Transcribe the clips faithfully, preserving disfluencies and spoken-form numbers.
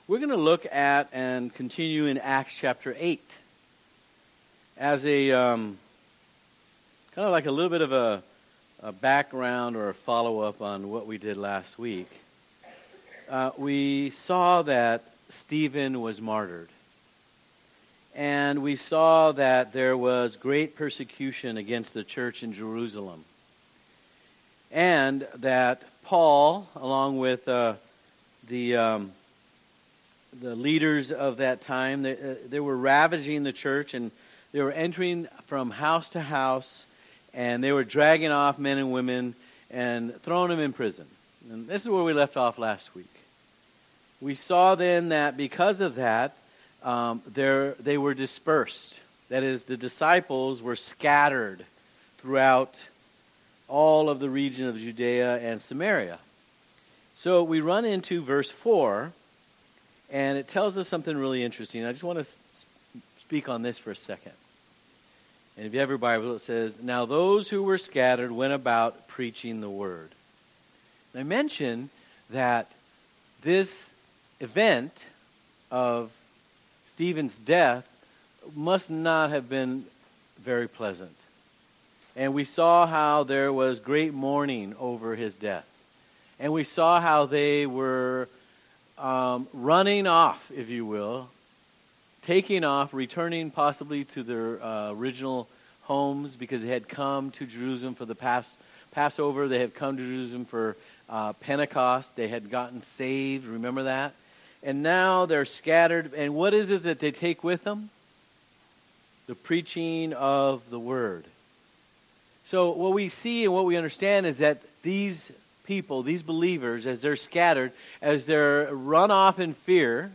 We're going to look at and continue in Acts chapter eight as a um, kind of like a little bit of a, a background or a follow-up on what we did last week. Uh, we saw that Stephen was martyred. And we saw that there was great persecution against the church in Jerusalem. And that Paul, along with uh, the um, the leaders of that time, they, uh, they were ravaging the church, and they were entering from house to house, and they were dragging off men and women and throwing them in prison. And this is where we left off last week. We saw then that because of that, um, they were dispersed. That is, the disciples were scattered throughout all of the region of Judea and Samaria. So we run into verse four, and it tells us something really interesting. I just want to speak on this for a second. And if you have your Bible, it says, "Now those who were scattered went about preaching the word." And I mentioned that this event of Stephen's death must not have been very pleasant. And we saw how there was great mourning over his death. And we saw how they were um, running off, if you will, taking off, returning possibly to their uh, original homes because they had come to Jerusalem for the Pass- Passover. They had come to Jerusalem for uh, Pentecost. They had gotten saved. Remember that? And now they're scattered. And what is it that they take with them? The preaching of the word. So what we see and what we understand is that these people, these believers, as they're scattered, as they're run off in fear,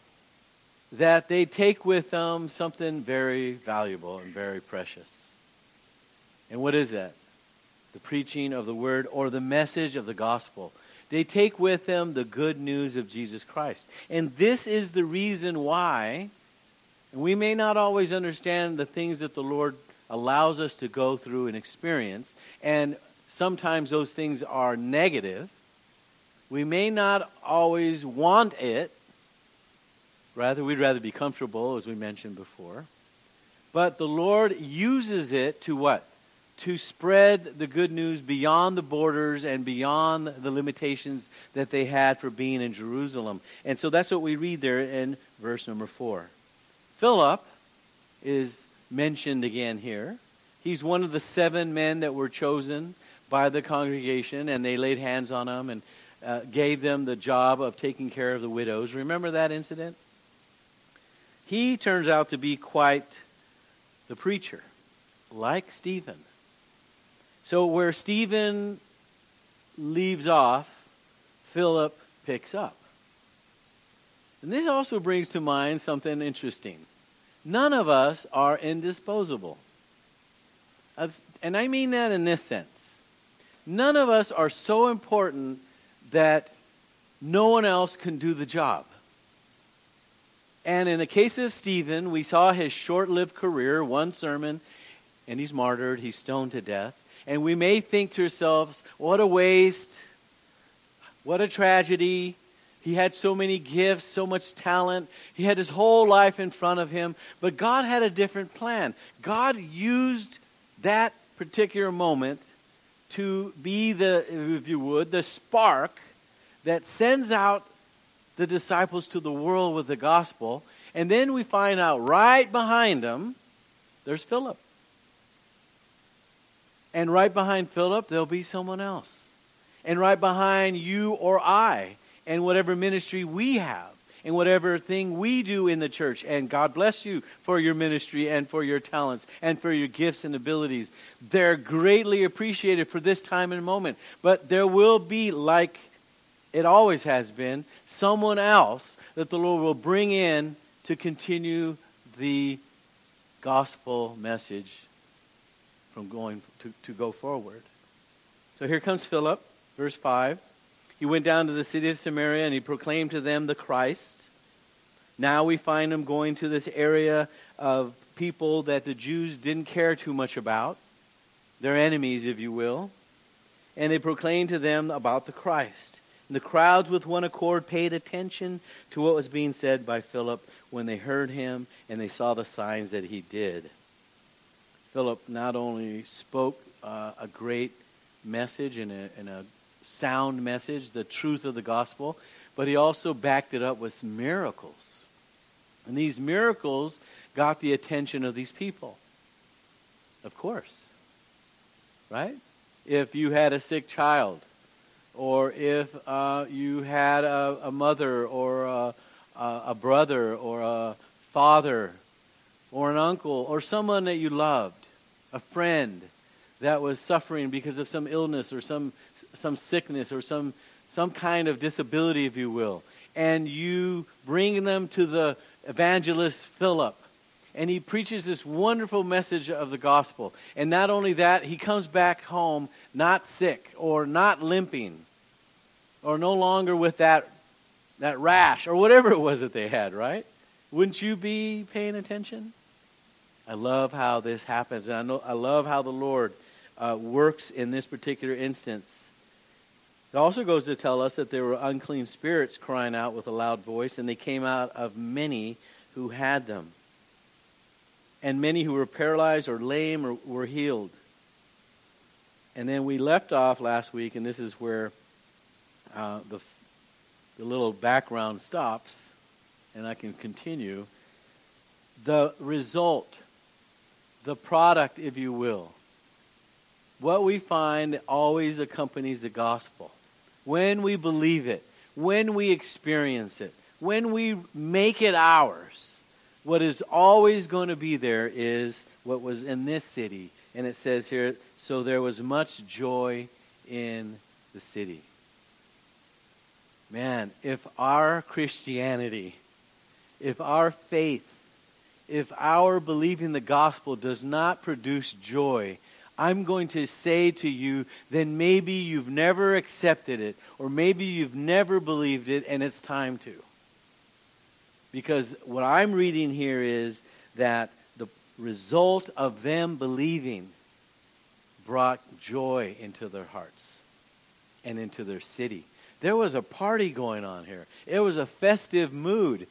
that they take with them something very valuable and very precious. And what is that? The preaching of the word, or the message of the gospel. They take with them the good news of Jesus Christ. And this is the reason why, and we may not always understand the things that the Lord allows us to go through and experience, and sometimes those things are negative. We may not always want it. Rather, we'd rather be comfortable, as we mentioned before. But the Lord uses it to what? To spread the good news beyond the borders and beyond the limitations that they had for being in Jerusalem. And so that's what we read there in verse number four. Philip is mentioned again here. He's one of the seven men that were chosen by the congregation, and they laid hands on him and uh, gave them the job of taking care of the widows. Remember that incident? He turns out to be quite the preacher, like Stephen. So where Stephen leaves off, Philip picks up. And this also brings to mind something interesting. None of us are indisposable. And I mean that in this sense. None of us are so important that no one else can do the job. And in the case of Stephen, we saw his short-lived career, one sermon, and he's martyred, he's stoned to death. And we may think to ourselves, what a waste, what a tragedy. He had so many gifts, so much talent. He had his whole life in front of him. But God had a different plan. God used that particular moment to be the, if you would, the spark that sends out the disciples to the world with the gospel. And then we find out right behind them, there's Philip. And right behind Philip, there'll be someone else. And right behind you or I, and whatever ministry we have, and whatever thing we do in the church. And God bless you for your ministry and for your talents and for your gifts and abilities. They're greatly appreciated for this time and moment. But there will be, like it always has been, someone else that the Lord will bring in to continue the gospel message from going to, to go forward. So here comes Philip, verse five. He went down to the city of Samaria and he proclaimed to them the Christ. Now we find him going to this area of people that the Jews didn't care too much about. Their enemies, if you will. And they proclaimed to them about the Christ. And the crowds with one accord paid attention to what was being said by Philip when they heard him and they saw the signs that he did. Philip not only spoke uh, a great message and a, and a sound message, the truth of the gospel, but he also backed it up with miracles. And these miracles got the attention of these people. Of course. Right? If you had a sick child, or if uh, you had a, a mother or a, a, a brother or a father or an uncle or someone that you loved, a friend that was suffering because of some illness or some some sickness or some some kind of disability, if you will, and you bring them to the evangelist Philip, and he preaches this wonderful message of the gospel. And not only that, he comes back home not sick or not limping or no longer with that that rash or whatever it was that they had, right? Wouldn't you be paying attention? I love how this happens. And I know I love how the Lord uh, works in this particular instance. It also goes to tell us that there were unclean spirits crying out with a loud voice, and they came out of many who had them. And many who were paralyzed or lame or were healed. And then we left off last week, and this is where uh, the, the little background stops, and I can continue. The result, the product, if you will, what we find always accompanies the gospel. When we believe it, when we experience it, when we make it ours, what is always going to be there is what was in this city. And it says here, so there was much joy in the city. Man, if our Christianity, if our faith, if our believing the gospel does not produce joy, I'm going to say to you, then maybe you've never accepted it, or maybe you've never believed it, and it's time to. Because what I'm reading here is that the result of them believing brought joy into their hearts and into their city. There was a party going on here. It was a festive mood.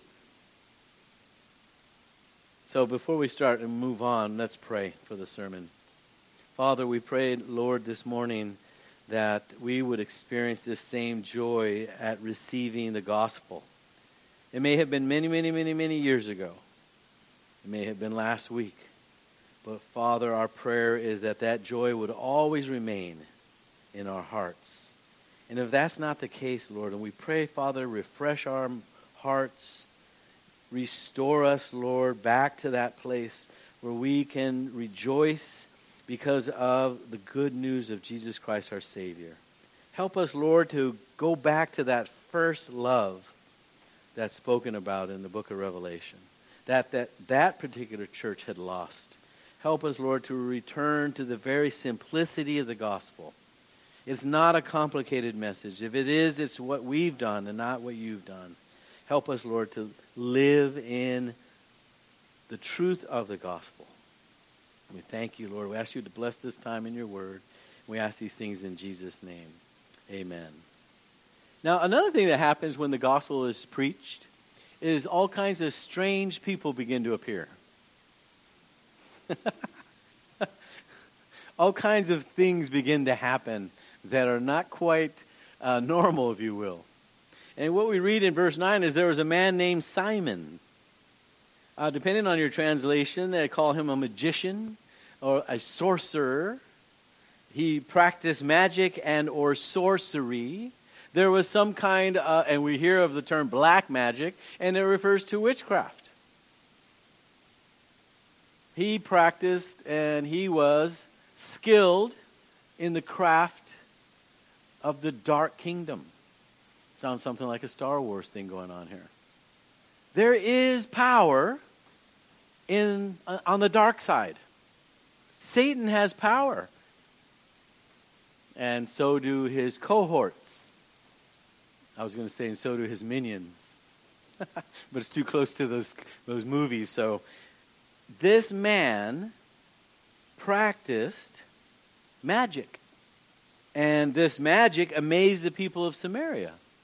So before we start and move on, let's pray for the sermon. Father, we pray, Lord, this morning that we would experience this same joy at receiving the gospel. It may have been many, many, many, many years ago. It may have been last week. But Father, our prayer is that that joy would always remain in our hearts. And if that's not the case, Lord, and we pray, Father, refresh our hearts, restore us, Lord, back to that place where we can rejoice because of the good news of Jesus Christ, our Savior. Help us, Lord, to go back to that first love that's spoken about in the book of Revelation, that that, that particular church had lost. Help us, Lord, to return to the very simplicity of the gospel. It's not a complicated message. If it is, it's what we've done and not what you've done. Help us, Lord, to live in the truth of the gospel. We thank you, Lord. We ask you to bless this time in your word. We ask these things in Jesus' name. Amen. Now, another thing that happens when the gospel is preached is all kinds of strange people begin to appear. All kinds of things begin to happen that are not quite uh, normal, if you will. And what we read in verse nine is there was a man named Simon. Uh, depending on your translation, they call him a magician or a sorcerer. He practiced magic and or sorcery. There was some kind, uh, and we hear of the term black magic, and it refers to witchcraft. He practiced and he was skilled in the craft of the dark kingdom. Sounds something like a Star Wars thing going on here. There is power in uh, on the dark side. Satan has power. And so do his cohorts. I was going to say, and so do his minions. But it's too close to those, those movies. So this man practiced magic. And this magic amazed the people of Samaria.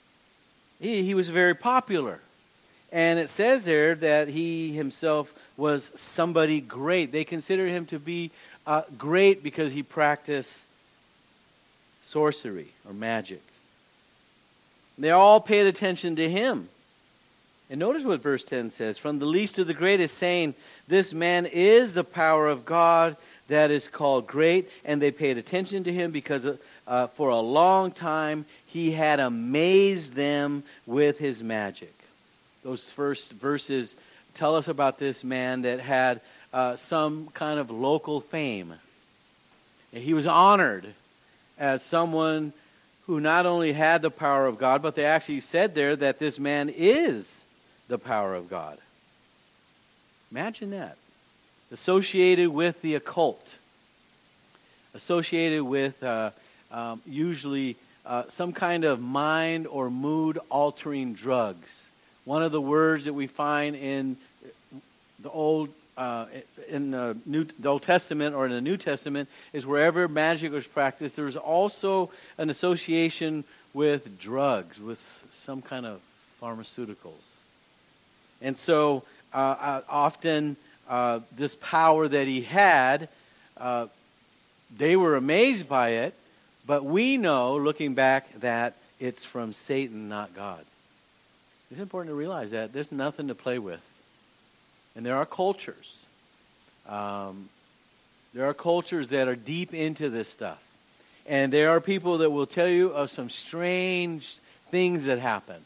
He, he was very popular. And it says there that he himself was somebody great. They considered him to be uh, great because he practiced sorcery or magic. They all paid attention to him. And notice what verse ten says. From the least to the greatest, saying, this man is the power of God that is called great. And they paid attention to him because uh, for a long time he had amazed them with his magic. Those first verses tell us about this man that had uh, some kind of local fame. And he was honored as someone who not only had the power of God, but they actually said there that this man is the power of God. Imagine that. Associated with the occult. Associated with uh, um, usually uh, some kind of mind or mood altering drugs. One of the words that we find in the Old uh, in the, New, the Old Testament or in the New Testament is wherever magic was practiced, there's also an association with drugs, with some kind of pharmaceuticals. And so uh, uh, often uh, this power that he had, uh, they were amazed by it, but we know, looking back, that it's from Satan, not God. It's important to realize that there's nothing to play with. And there are cultures. Um, there are cultures that are deep into this stuff. And there are people that will tell you of some strange things that happen.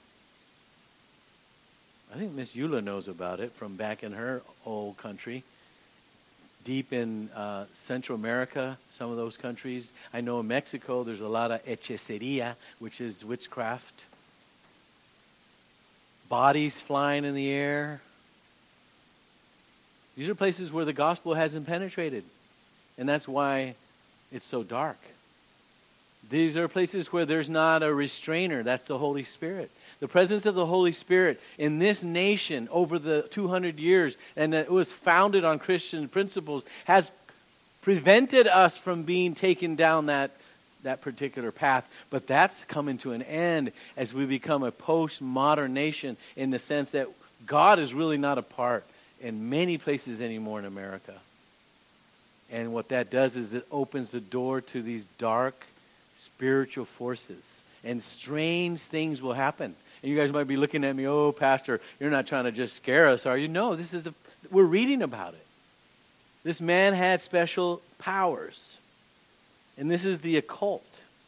I think Miss Eula knows about it from back in her old country. Deep in uh, Central America, some of those countries. I know in Mexico there's a lot of hechiceria, which is witchcraft. Bodies flying in the air. These are places where the gospel hasn't penetrated. And that's why it's so dark. These are places where there's not a restrainer. That's the Holy Spirit. The presence of the Holy Spirit in this nation over the two hundred years, and it was founded on Christian principles, has prevented us from being taken down that, that particular path. But that's coming to an end as we become a postmodern nation in the sense that God is really not a part in many places anymore in America. And what that does is it opens the door to these dark spiritual forces. And strange things will happen. And you guys might be looking at me, oh, Pastor, you're not trying to just scare us, are you? No, this is a, we're reading about it. This man had special powers. And this is the occult.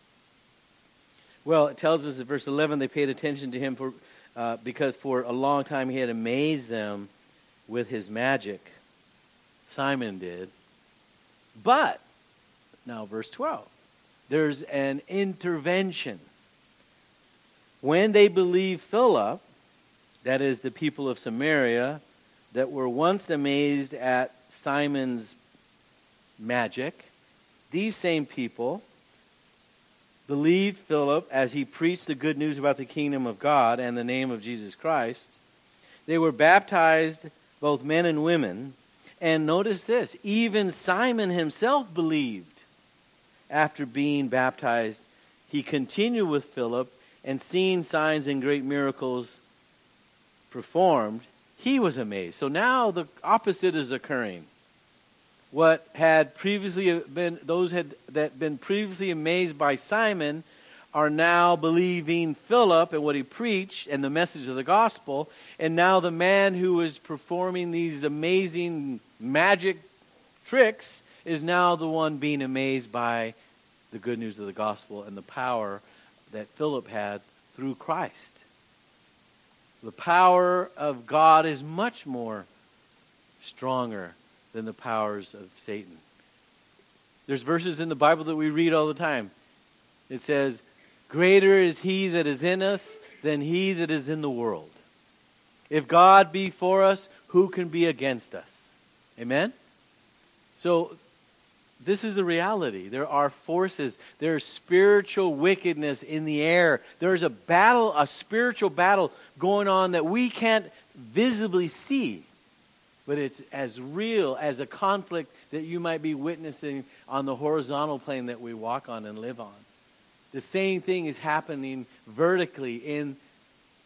Well, it tells us in verse eleven, they paid attention to him for uh, because for a long time he had amazed them with his magic. Simon did. But, now verse twelve, there's an intervention. When they believed Philip, that is the people of Samaria, that were once amazed at Simon's magic, these same people believed Philip as he preached the good news about the kingdom of God and the name of Jesus Christ. They were baptized, both men and women. And notice this, even Simon himself believed. After being baptized, he continued with Philip, and seeing signs and great miracles performed, he was amazed. So now the opposite is occurring. What had previously been, those had that been previously amazed by Simon are now believing Philip and what he preached and the message of the gospel. And now the man who was performing these amazing magic tricks is now the one being amazed by the good news of the gospel and the power that Philip had through Christ. The power of God is much more stronger than the powers of Satan. There's verses in the Bible that we read all the time. It says, greater is he that is in us than he that is in the world. If God be for us, who can be against us? Amen? So, this is the reality. There are forces. There's spiritual wickedness in the air. There's a battle, a spiritual battle going on that we can't visibly see. But it's as real as a conflict that you might be witnessing on the horizontal plane that we walk on and live on. The same thing is happening vertically in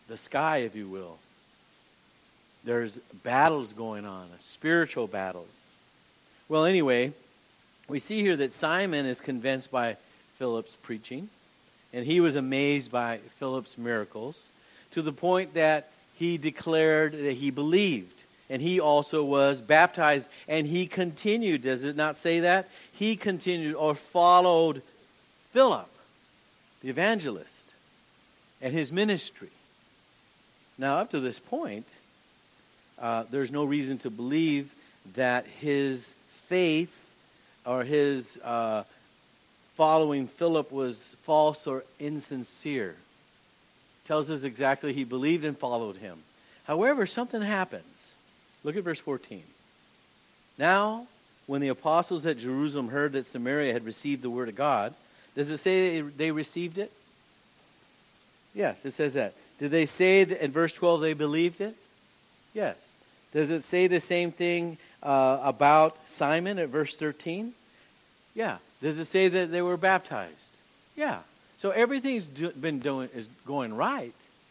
the sky, if you will. There's battles going on, spiritual battles. Well, anyway, we see here that Simon is convinced by Philip's preaching, and he was amazed by Philip's miracles, to the point that he declared that he believed, and he also was baptized, and he continued. Does it not say that? He continued or followed Philip, the evangelist, and his ministry. Now, up to this point, uh, there's no reason to believe that his faith or his uh, following Philip was false or insincere. Tells us exactly he believed and followed him. However, something happens. Look at verse fourteen. Now, when the apostles at Jerusalem heard that Samaria had received the word of God, does it say they received it? Yes, it says that. Did they say that in verse twelve they believed it? Yes. Does it say the same thing uh, about Simon at verse thirteen? Yeah. Does it say that they were baptized? Yeah. So everything's do, been doing is going right.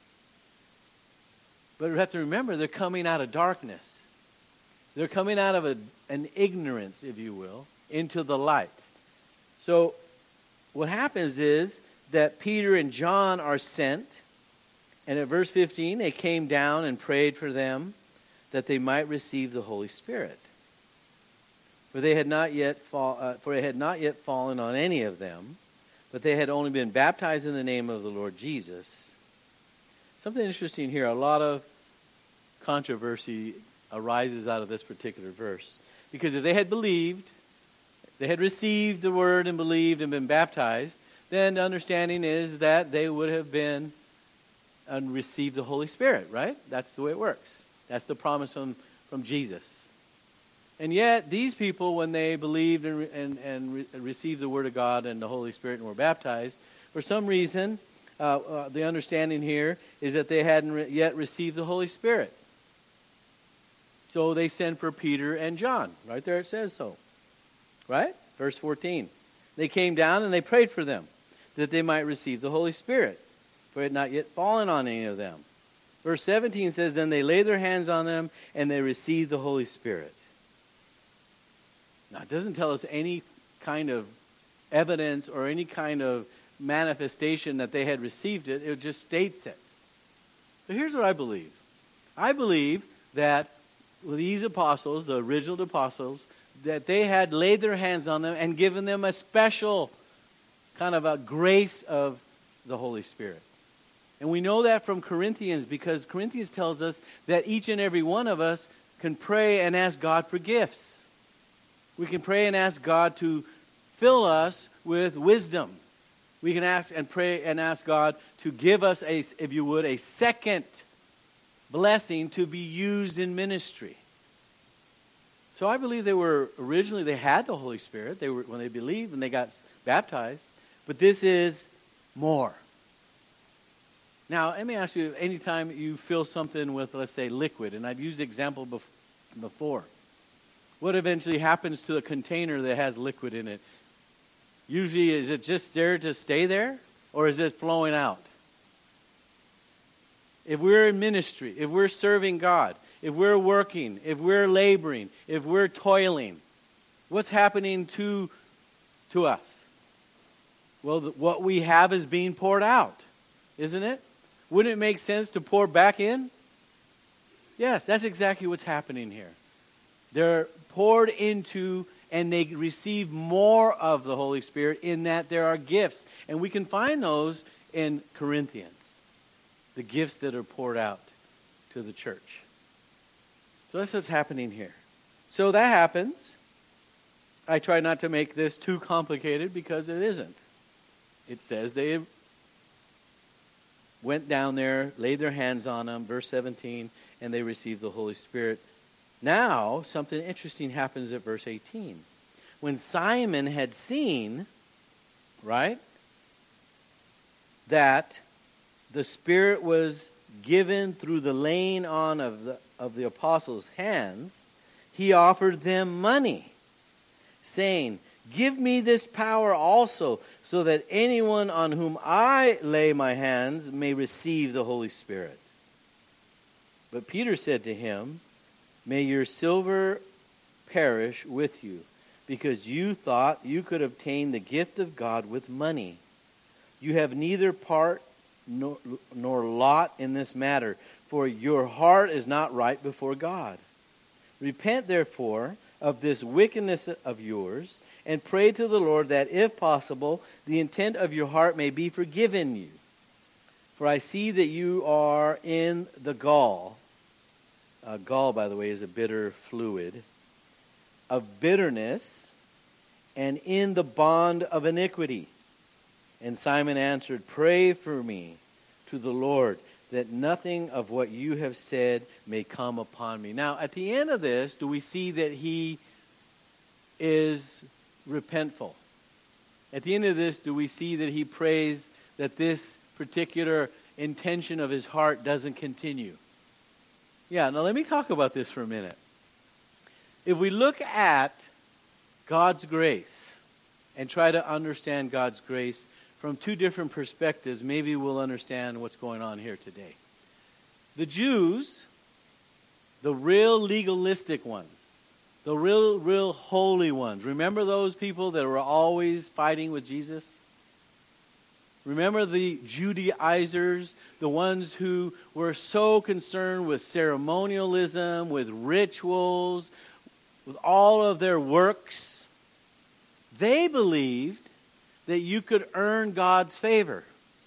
But we have to remember they're coming out of darkness. They're coming out of a, an ignorance, if you will, into the light. So what happens is that Peter and John are sent, and at verse fifteen, they came down and prayed for them that they might receive the Holy Spirit. For they had not yet fall, uh, for it had not yet fallen on any of them, but they had only been baptized in the name of the Lord Jesus. Something interesting here, a lot of controversy arises out of this particular verse. Because if they had believed, they had received the word and believed and been baptized, then the understanding is that they would have been and received the Holy Spirit, right? That's the way it works. That's the promise from, from Jesus. And yet, these people, when they believed and, re- and, and re- received the Word of God and the Holy Spirit and were baptized, for some reason, uh, uh, the understanding here is that they hadn't re- yet received the Holy Spirit. So they sent for Peter and John. Right there it says so. Right? Verse fourteen. They came down and they prayed for them, that they might receive the Holy Spirit, for it had not yet fallen on any of them. Verse seventeen says, then they laid their hands on them and they received the Holy Spirit. Now, it doesn't tell us any kind of evidence or any kind of manifestation that they had received it. It just states it. So here's what I believe. I believe that these apostles, the original apostles, that they had laid their hands on them and given them a special kind of a grace of the Holy Spirit. And we know that from Corinthians, because Corinthians tells us that each and every one of us can pray and ask God for gifts. We can pray and ask God to fill us with wisdom. We can ask and pray and ask God to give us, a, if you would, a second blessing to be used in ministry. So I believe they were, originally they had the Holy Spirit. They were when they believed and they got baptized. But this is more. Now, let me ask you, anytime you fill something with, let's say, liquid, and I've used the example before, what eventually happens to a container that has liquid in it? Usually, is it just there to stay there, or is it flowing out? If we're in ministry, if we're serving God, if we're working, if we're laboring, if we're toiling, what's happening to, to us? Well, the, what we have is being poured out, isn't it? Wouldn't it make sense to pour back in? Yes, that's exactly what's happening here. They're poured into and they receive more of the Holy Spirit in that there are gifts. And we can find those in Corinthians. The gifts that are poured out to the church. So that's what's happening here. So that happens. I try not to make this too complicated because it isn't. It says they went down there, laid their hands on them, verse seventeen, and they received the Holy Spirit. Now, something interesting happens at verse eighteen. When Simon had seen, right, that the Spirit was given through the laying on of the, of the apostles' hands, he offered them money, saying, give me this power also, so that anyone on whom I lay my hands may receive the Holy Spirit. But Peter said to him, "May your silver perish with you, because you thought you could obtain the gift of God with money. You have neither part nor, nor lot in this matter, for your heart is not right before God. Repent, therefore, of this wickedness of yours, and pray to the Lord that, if possible, the intent of your heart may be forgiven you. For I see that you are in the gall." Uh, gall, by the way, is a bitter fluid. "Of bitterness, and in the bond of iniquity." And Simon answered, "Pray for me to the Lord, that nothing of what you have said may come upon me." Now, at the end of this, do we see that he is repentful? At the end of this, do we see that he prays that this particular intention of his heart doesn't continue? Yeah, now let me talk about this for a minute. If we look at God's grace and try to understand God's grace from two different perspectives, maybe we'll understand what's going on here today. The Jews, the real legalistic ones, the real, real holy ones. Remember those people that were always fighting with Jesus? Remember the Judaizers, the ones who were so concerned with ceremonialism, with rituals, with all of their works? They believed that you could earn God's favor.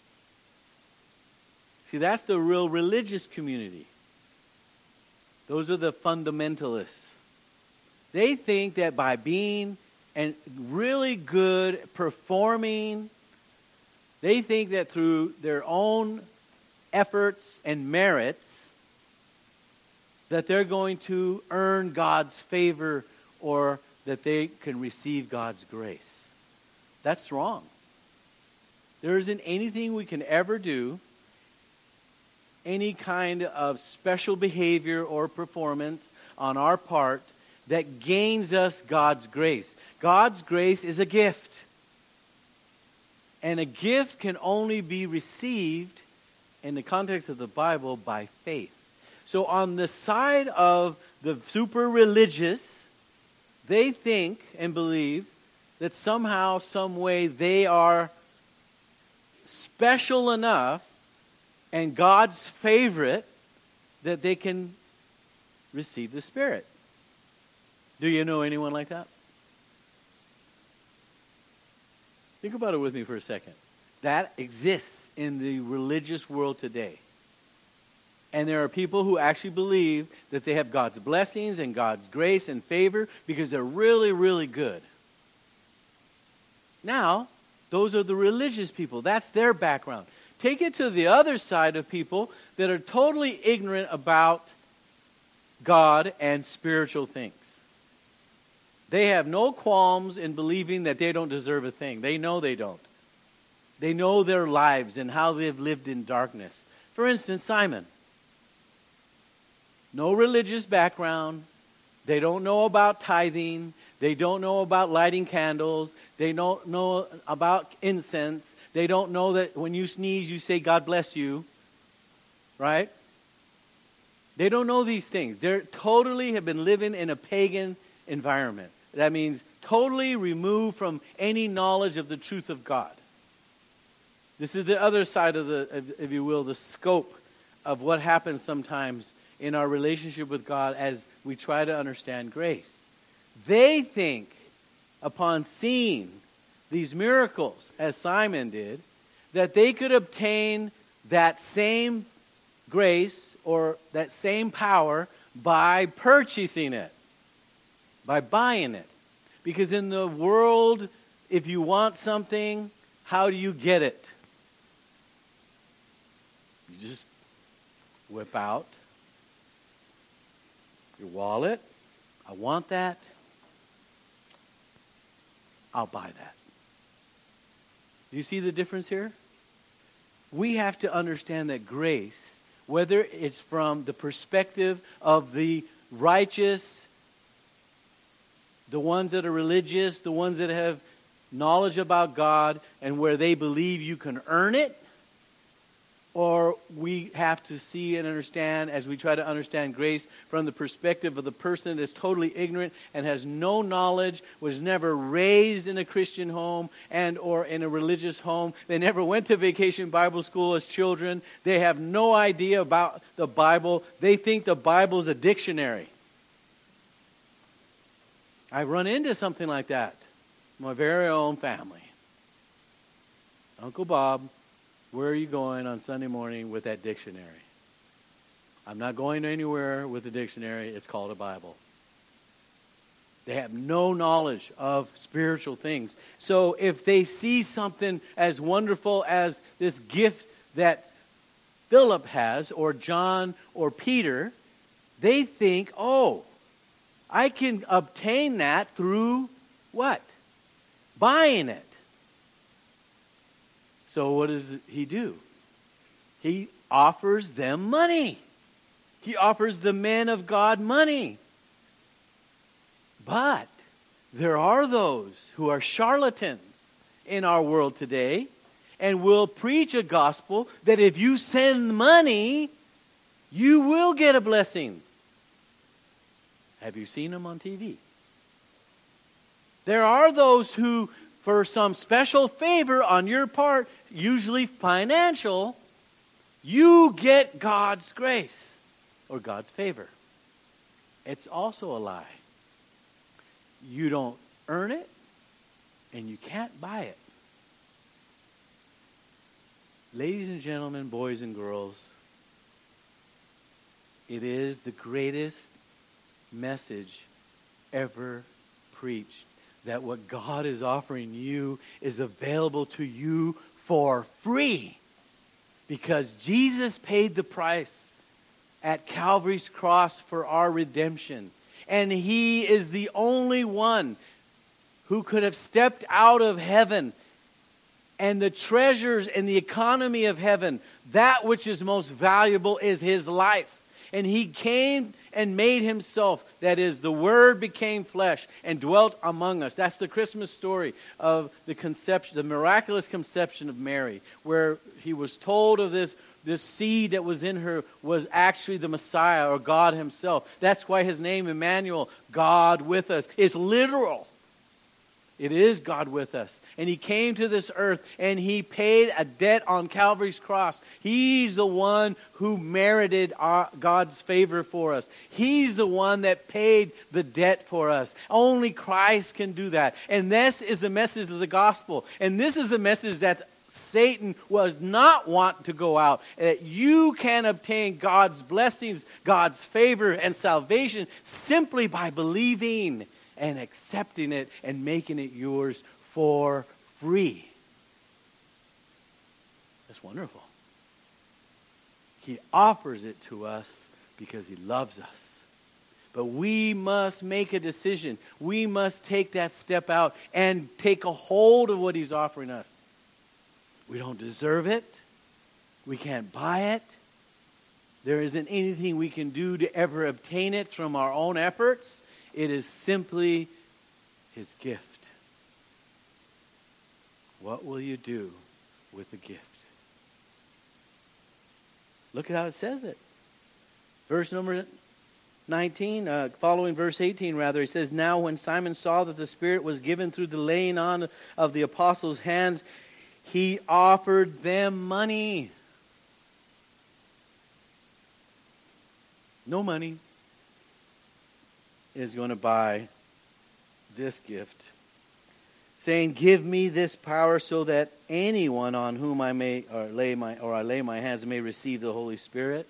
See, that's the real religious community. Those are the fundamentalists. They think that by being and really good performing, they think that through their own efforts and merits, that they're going to earn God's favor or that they can receive God's grace. That's wrong. There isn't anything we can ever do, any kind of special behavior or performance on our part that gains us God's grace. God's grace is a gift. And a gift can only be received, in the context of the Bible, by faith. So on the side of the super religious, they think and believe that somehow, some way, they are special enough and God's favorite that they can receive the Spirit. Do you know anyone like that? Think about it with me for a second. That exists in the religious world today. And there are people who actually believe that they have God's blessings and God's grace and favor because they're really, really good. Now, those are the religious people. That's their background. Take it to the other side of people that are totally ignorant about God and spiritual things. They have no qualms in believing that they don't deserve a thing. They know they don't. They know their lives and how they've lived in darkness. For instance, Simon. No religious background. They don't know about tithing. They don't know about lighting candles. They don't know about incense. They don't know that when you sneeze, you say, "God bless you." Right? They don't know these things. They totally have been living in a pagan environment. That means totally removed from any knowledge of the truth of God. This is the other side of the, if you will, the scope of what happens sometimes in our relationship with God as we try to understand grace. They think, upon seeing these miracles, as Simon did, that they could obtain that same grace or that same power by purchasing it, by buying it. Because in the world, if you want something, how do you get it? You just whip out your wallet. I want that. I'll buy that. Do you see the difference here? We have to understand that grace, whether it's from the perspective of the righteous, the ones that are religious, the ones that have knowledge about God, and where they believe you can earn it, Or we have to see and understand, as we try to understand grace, from the perspective of the person that is totally ignorant and has no knowledge, was never raised in a Christian home and or in a religious home. They never went to vacation Bible school as children. They have no idea about the Bible. They think the Bible is a dictionary. I run into something like that in my very own family. Uncle Bob, where are you going on Sunday morning with that dictionary? I'm not going anywhere with the dictionary. It's called a Bible. They have no knowledge of spiritual things. So if they see something as wonderful as this gift that Philip has, or John or Peter, they think, oh, I can obtain that through what? Buying it. So what does he do? He offers them money. He offers the men of God money. But there are those who are charlatans in our world today and will preach a gospel that if you send money, you will get a blessing. Have you seen them on T V? There are those who, for some special favor on your part, usually financial, you get God's grace or God's favor. It's also a lie. You don't earn it, and you can't buy it. Ladies and gentlemen, boys and girls, it is the greatest message ever preached, that what God is offering you is available to you for free, because Jesus paid the price at Calvary's cross for our redemption, and He is the only one who could have stepped out of heaven and the treasures and the economy of heaven. That which is most valuable is His life. And He came and made Himself, that is, the Word became flesh and dwelt among us. That's the Christmas story of the conception, the miraculous conception of Mary, where He was told of this, this seed that was in her was actually the Messiah, or God Himself. That's why His name, Emmanuel, God with us, is literal. It is God with us. And He came to this earth and He paid a debt on Calvary's cross. He's the one who merited our, God's favor for us. He's the one that paid the debt for us. Only Christ can do that. And this is the message of the gospel. And this is the message that Satan was not want to go out. That you can obtain God's blessings, God's favor and salvation simply by believing and accepting it and making it yours for free. That's wonderful. He offers it to us because He loves us. But we must make a decision. We must take that step out and take a hold of what He's offering us. We don't deserve it. We can't buy it. There isn't anything we can do to ever obtain it from our own efforts. It is simply His gift. What will you do with the gift? Look at how it says it. Verse number nineteen, uh, following verse eighteen rather, it says, "Now when Simon saw that the Spirit was given through the laying on of the apostles' hands, he offered them money." No money is going to buy this gift, saying, "Give me this power so that anyone on whom I may or lay my or I lay my hands may receive the Holy Spirit."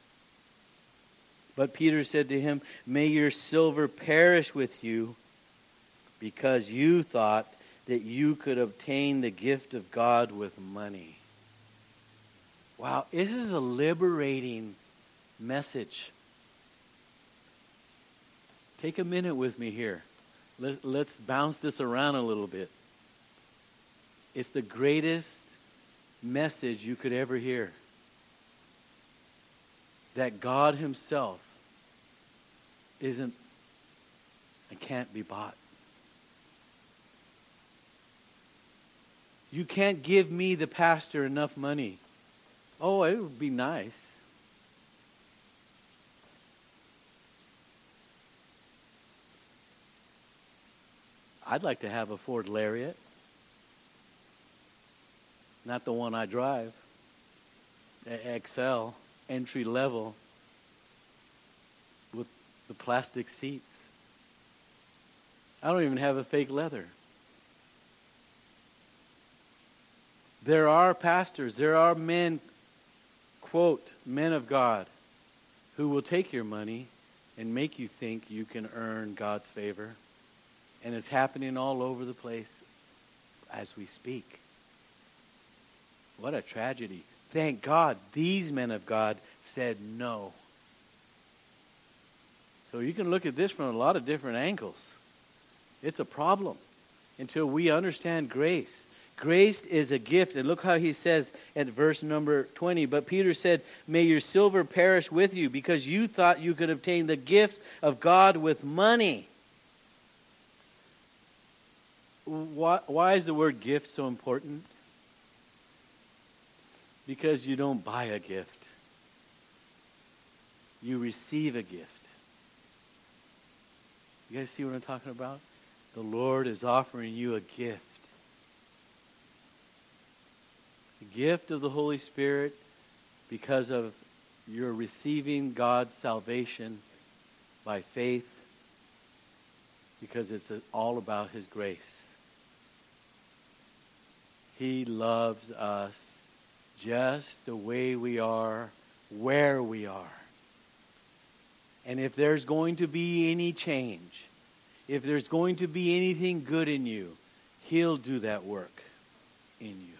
But Peter said to him, "May your silver perish with you, because you thought that you could obtain the gift of God with money." Wow, this is a liberating message. Take a minute with me here. Let, let's bounce this around a little bit. It's the greatest message you could ever hear. That God Himself isn't and can't be bought. You can't give me, the pastor, enough money Oh, it would be nice. I'd like to have a Ford Lariat. Not the one I drive. X L, entry level, with the plastic seats. I don't even have a fake leather. There are pastors, there are men, quote, men of God, who will take your money and make you think you can earn God's favor. And it's happening all over the place as we speak. What a tragedy. Thank God these men of God said no. So you can look at this from a lot of different angles. It's a problem until we understand grace. Grace is a gift. And look how he says at verse number twenty. But Peter said, may your silver perish with you, because you thought you could obtain the gift of God with money. Why, why is the word gift so important? Because you don't buy a gift. You receive a gift. You guys see what I'm talking about? The Lord is offering you a gift. The gift of the Holy Spirit, because of your receiving God's salvation by faith, because it's all about His grace. He loves us just the way we are, where we are. And if there's going to be any change, if there's going to be anything good in you, He'll do that work in you.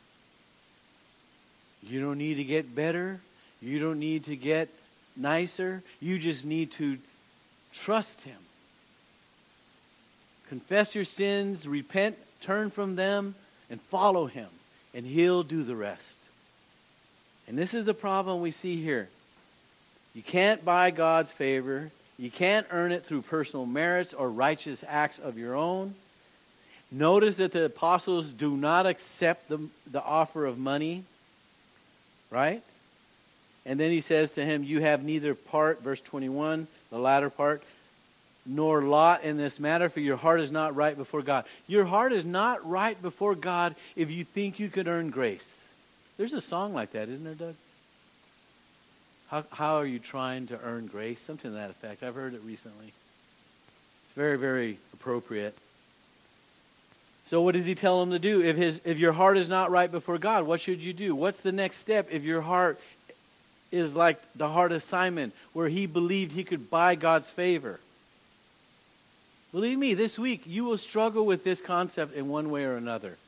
You don't need to get better. You don't need to get nicer. You just need to trust Him. Confess your sins, repent, turn from them, and follow Him. And He'll do the rest. And this is the problem we see here. You can't buy God's favor. You can't earn it through personal merits or righteous acts of your own. Notice that the apostles do not accept the, the offer of money. Right? And then he says to him, you have neither part, verse twenty-one, the latter part, nor lot in this matter, for your heart is not right before God. Your heart is not right before God if you think you could earn grace. There's a song like that, isn't there, Doug? How, how are you trying to earn grace? Something to that effect. I've heard it recently. It's very, very appropriate. So what does he tell him to do? If his if your heart is not right before God, what should you do? What's the next step if your heart is like the heart of Simon, where he believed he could buy God's favor? Believe me, this week you will struggle with this concept in one way or another.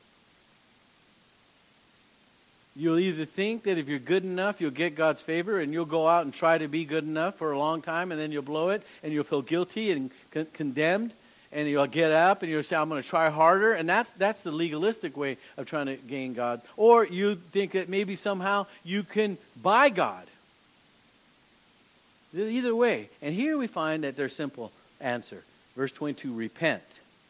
You'll either think that if you're good enough, you'll get God's favor, and you'll go out and try to be good enough for a long time, and then you'll blow it, and you'll feel guilty and con- condemned. And you'll get up and you'll say, I'm going to try harder. And that's that's the legalistic way of trying to gain God. Or you think that maybe somehow you can buy God. Either way. And here we find that there's simple answer. Verse twenty-two, repent.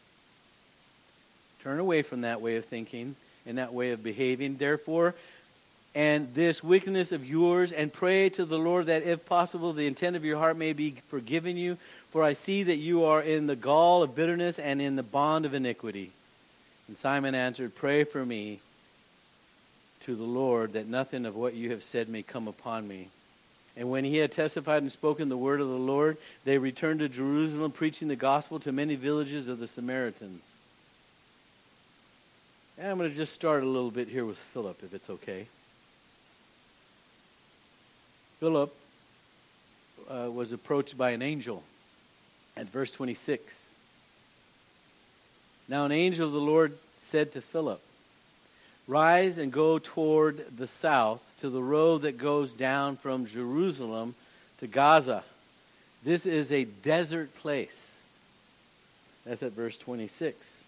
Turn away from that way of thinking and that way of behaving. Therefore, and this wickedness of yours, and pray to the Lord that if possible the intent of your heart may be forgiven you. For I see that you are in the gall of bitterness and in the bond of iniquity. And Simon answered, pray for me to the Lord, that nothing of what you have said may come upon me. And when he had testified and spoken the word of the Lord, they returned to Jerusalem, preaching the gospel to many villages of the Samaritans. And I'm going to just start a little bit here with Philip, if it's okay. Philip uh, was approached by an angel. At verse twenty-six. Now an angel of the Lord said to Philip, rise and go toward the south to the road that goes down from Jerusalem to Gaza. This is a desert place. That's at verse twenty-six.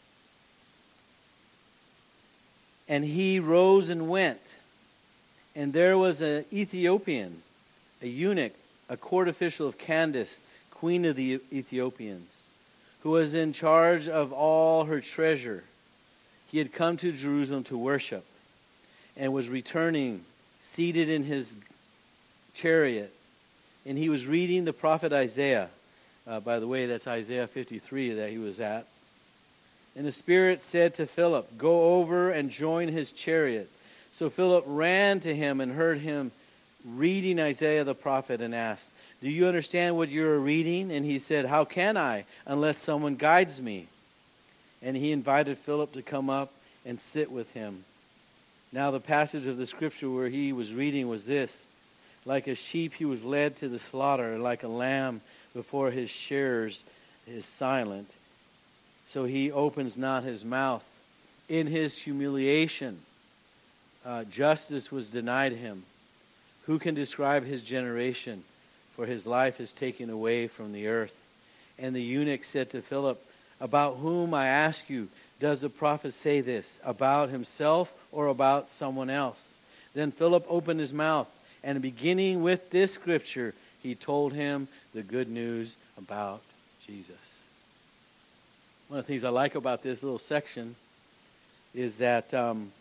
And he rose and went. And there was an Ethiopian, a eunuch, a court official of Candace, queen of the Ethiopians, who was in charge of all her treasure. He had come to Jerusalem to worship and was returning, seated in his chariot, and he was reading the prophet Isaiah. Uh, by the way, that's Isaiah fifty-three that he was at. And the Spirit said to Philip, "Go over and join his chariot." So Philip ran to him and heard him reading Isaiah the prophet and asked, "Do you understand what you are reading?" And he said, "How can I, unless someone guides me?" And he invited Philip to come up and sit with him. Now the passage of the scripture where he was reading was this: "Like a sheep he was led to the slaughter, and like a lamb before his shearers is silent, so he opens not his mouth." In his humiliation, uh, justice was denied him. Who can describe his generation? For his life is taken away from the earth. And the eunuch said to Philip, "About whom, I ask you, does the prophet say this? About himself or about someone else?" Then Philip opened his mouth, and beginning with this scripture, he told him the good news about Jesus. One of the things I like about this little section is that um,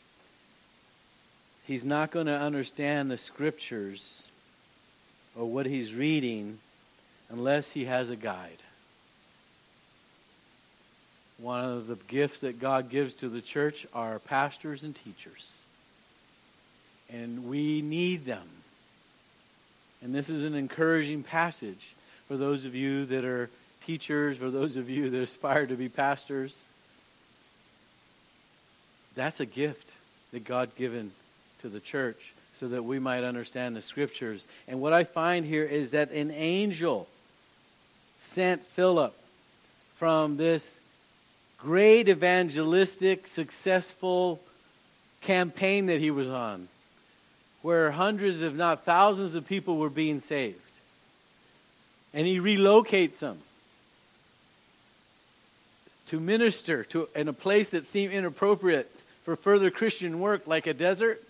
he's not going to understand the scriptures or what he's reading unless he has a guide. One of the gifts that God gives to the church are pastors and teachers. And we need them. And this is an encouraging passage for those of you that are teachers, for those of you that aspire to be pastors. That's a gift that God's given to the church so that we might understand the scriptures. And what I find here is that an angel sent Philip from this great evangelistic, successful campaign that he was on, where hundreds, if not thousands of people were being saved. And he relocates them to minister to in a place that seemed inappropriate for further Christian work, like a desert.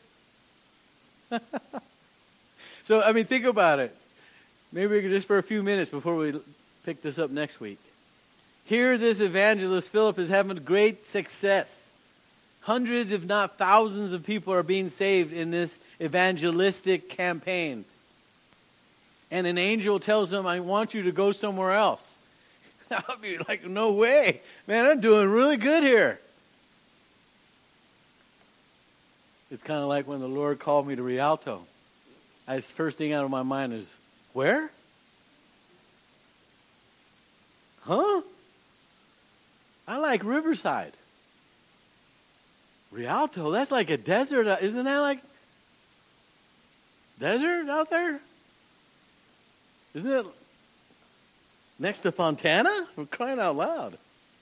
So, I mean, think about it. Maybe we could just for a few minutes before we pick this up next week. Here, this evangelist, Philip, is having great success. Hundreds, if not thousands of people are being saved in this evangelistic campaign. And an angel tells him, "I want you to go somewhere else." I'll be like, no way. Man, I'm doing really good here. It's kind of like when the Lord called me to Rialto. I, the first thing out of my mind is, where? Huh? I like Riverside. Rialto, that's like a desert. Isn't that like desert out there? Isn't it next to Fontana? We're crying out loud.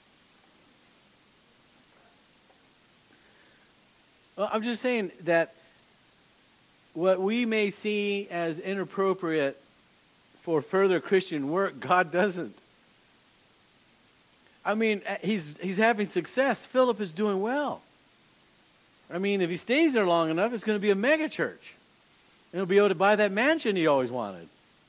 Well, I'm just saying that what we may see as inappropriate for further Christian work, God doesn't. I mean, he's he's having success. Philip is doing well. I mean, if he stays there long enough, it's going to be a mega church. And he'll be able to buy that mansion he always wanted.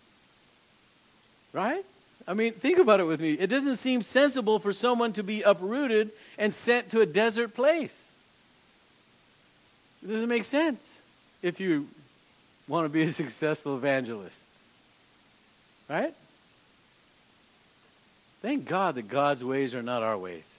Right? I mean, think about it with me. It doesn't seem sensible for someone to be uprooted and sent to a desert place. It doesn't make sense if you want to be a successful evangelist. Right? Thank God that God's ways are not our ways.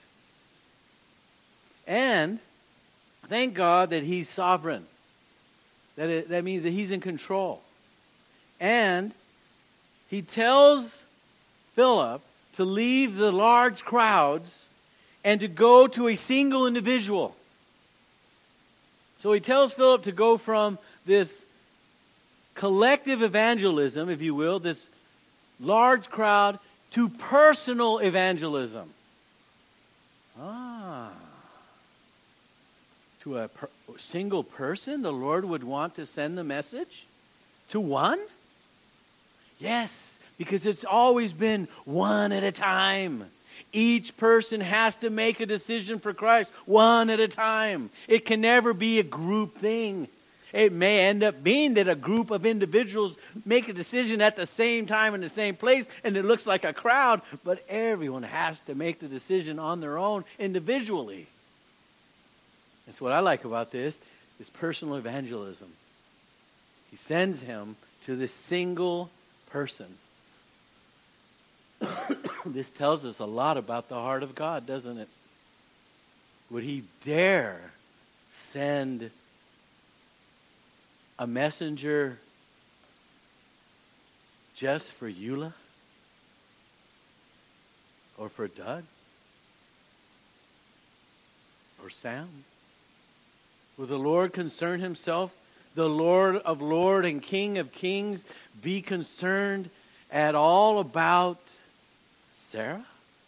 And thank God that He's sovereign. That it, that means that He's in control. And He tells Philip to leave the large crowds and to go to a single individual. So He tells Philip to go from this collective evangelism, if you will, this large crowd, to personal evangelism. Ah. To a per- single person, the Lord would want to send the message? To one? Yes, because it's always been one at a time. Each person has to make a decision for Christ one at a time. It can never be a group thing. It may end up being that a group of individuals make a decision at the same time in the same place, and it looks like a crowd, but everyone has to make the decision on their own individually. That's what I like about this, is personal evangelism. He sends him to this single person. This tells us a lot about the heart of God, doesn't it? Would he dare send a messenger just for Eula? Or for Doug? Or Sam? Will the Lord concern himself, the Lord of Lords and King of Kings, be concerned at all about Sarah?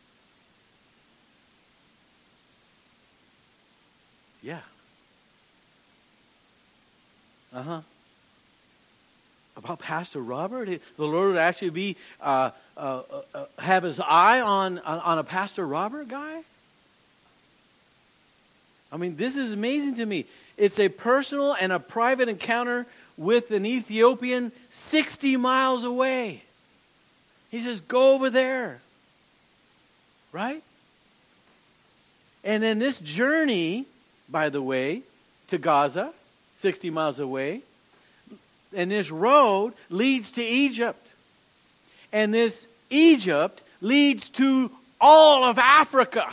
Yeah. Uh-huh. About Pastor Robert? The Lord would actually be uh, uh, uh, have his eye on, on, on a Pastor Robert guy? I mean, this is amazing to me. It's a personal and a private encounter with an Ethiopian sixty miles away. He says, go over there. Right? And then this journey, by the way, to Gaza, sixty miles away, and this road leads to Egypt. And this Egypt leads to all of Africa.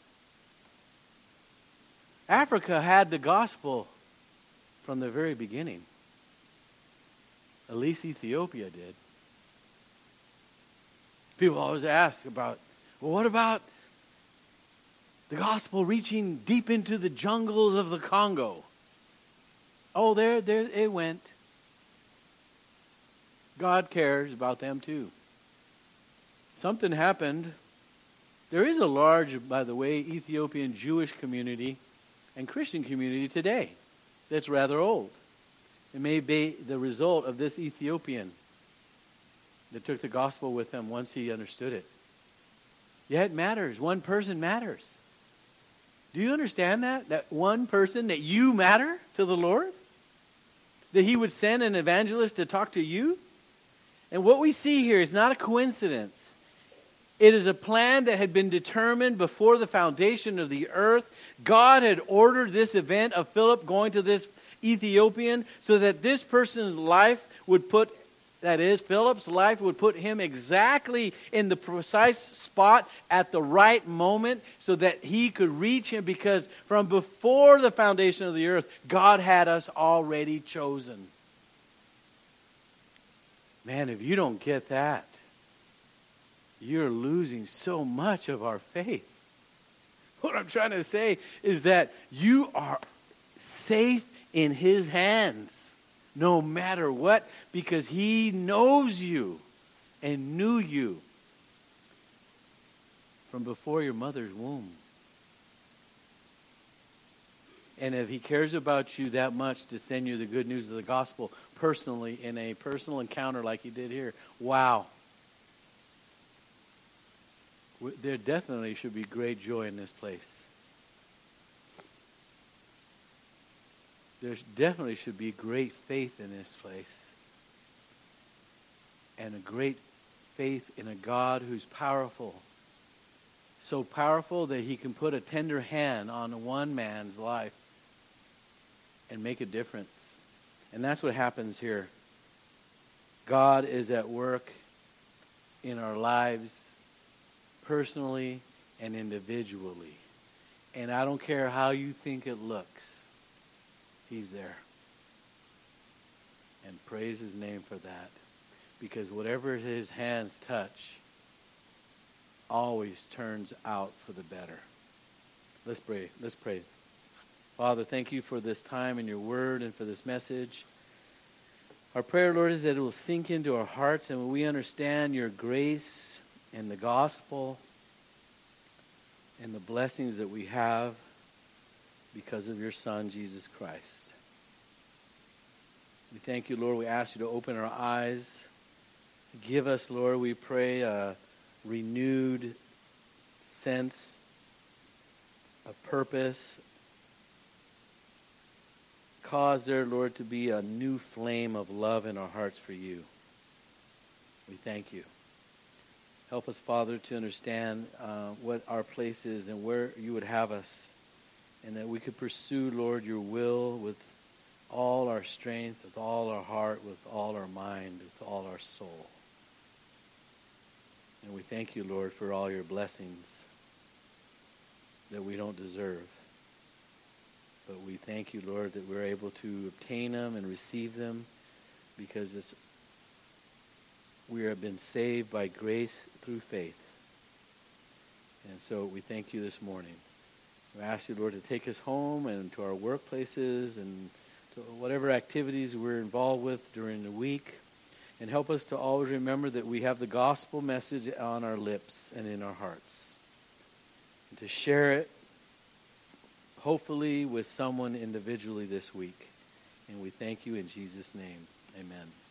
Africa had the gospel from the very beginning. At least Ethiopia did. People always ask about, well, what about the gospel reaching deep into the jungles of the Congo? Oh, there, there it went. God cares about them too. Something happened. There is a large, by the way, Ethiopian Jewish community and Christian community today that's rather old. It may be the result of this Ethiopian that took the gospel with him once he understood it. Yeah, it matters. One person matters. Do you understand that? That one person, that you matter to the Lord? That he would send an evangelist to talk to you? And what we see here is not a coincidence. It is a plan that had been determined before the foundation of the earth. God had ordered this event of Philip going to this Ethiopian so that this person's life would put, that is, Philip's life would put him exactly in the precise spot at the right moment so that he could reach him, because from before the foundation of the earth, God had us already chosen. Man, if you don't get that, you're losing so much of our faith. What I'm trying to say is that you are safe in His hands, no matter what, because He knows you and knew you from before your mother's womb. And if He cares about you that much to send you the good news of the gospel personally in a personal encounter like He did here, wow. There definitely should be great joy in this place. There definitely should be great faith in this place. And a great faith in a God who's powerful. So powerful that He can put a tender hand on one man's life and make a difference. And that's what happens here. God is at work in our lives, personally and individually. And I don't care how you think it looks. He's there. And praise His name for that. Because whatever His hands touch always turns out for the better. Let's pray. Let's pray. Father, thank You for this time in Your word and for this message. Our prayer, Lord, is that it will sink into our hearts, and when we understand Your grace and the gospel and the blessings that we have because of Your Son, Jesus Christ. We thank You, Lord. We ask You to open our eyes. Give us, Lord, we pray, a renewed sense of purpose. Cause there, Lord, to be a new flame of love in our hearts for You. We thank You. Help us, Father, to understand uh, what our place is and where You would have us, and that we could pursue, Lord, Your will with all our strength, with all our heart, with all our mind, with all our soul. And we thank you, Lord, for all your blessings that we don't deserve. But we thank you, Lord, that we're able to obtain them and receive them because it's, we have been saved by grace through faith. And so we thank you this morning. We ask you, Lord, to take us home and to our workplaces and to whatever activities we're involved with during the week. And help us to always remember that we have the gospel message on our lips and in our hearts. And to share it, hopefully, with someone individually this week. And we thank you in Jesus' name. Amen.